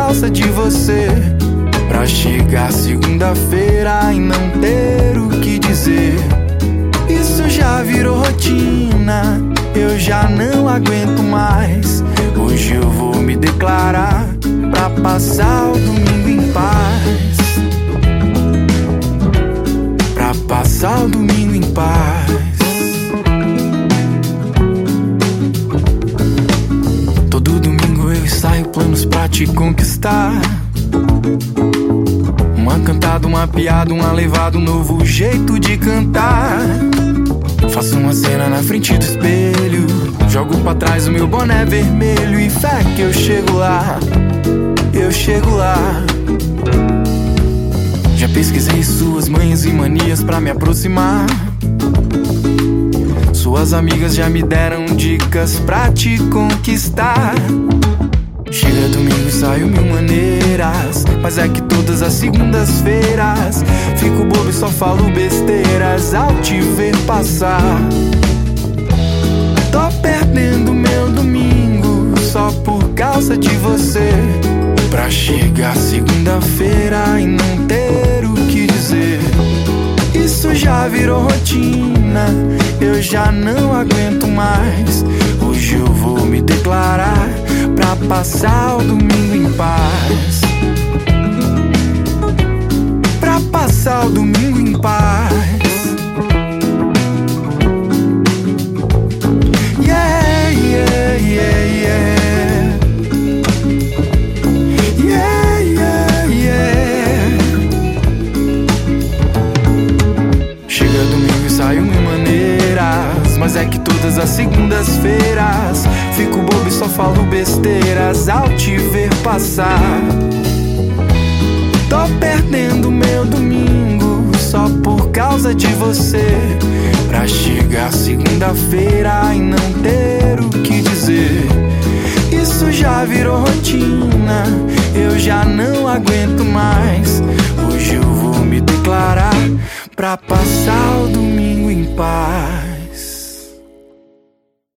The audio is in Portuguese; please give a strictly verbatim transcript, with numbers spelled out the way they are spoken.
causa de você. Pra chegar segunda-feira e não ter o que dizer. Isso já virou rotina, eu já não aguento mais. Hoje eu vou me declarar pra passar o domingo em paz. Pra passar o domingo em paz. Todo domingo eu ensaio planos pra te conquistar. Uma cantada, uma piada, uma levada, um novo jeito de cantar. Faço uma cena na frente do espelho, jogo pra trás o meu boné vermelho. E fé que eu chego lá, eu chego lá. Já pesquisei suas manhas e manias pra me aproximar. Suas amigas já me deram dicas pra te conquistar. Chega domingo e saio mil maneiras, mas é que todas as segundas-feiras fico bobo e só falo besteiras ao te ver passar. Tô perdendo meu domingo só por causa de você. Pra chegar segunda-feira e não ter o que dizer. Isso já virou rotina, eu já não aguento mais. Hoje eu vou me declarar pra passar o domingo em paz. Pra passar o domingo em paz. Yeah, yeah, yeah, yeah. Yeah, yeah, yeah. Chega domingo e saio mil maneiras, mas é que todas as segundas-feiras fico bobo e só falo besteiras ao te ver passar. Tô perdendo meu domingo só por causa de você. Pra chegar segunda-feira e não ter o que dizer. Isso já virou rotina, eu já não aguento mais. Hoje eu vou me declarar pra passar